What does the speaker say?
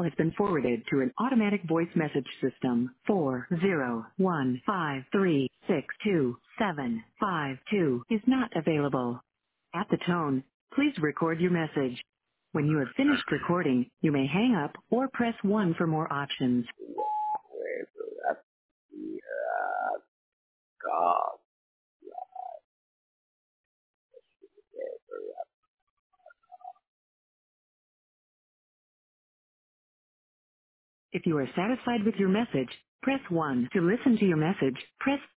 call has been forwarded to an automatic voice message system. 401536272 is not available. At the tone, please record your message. When you have finished recording, you may hang up or press 1 for more options. God. If you are satisfied with your message, press 1. To listen to your message, press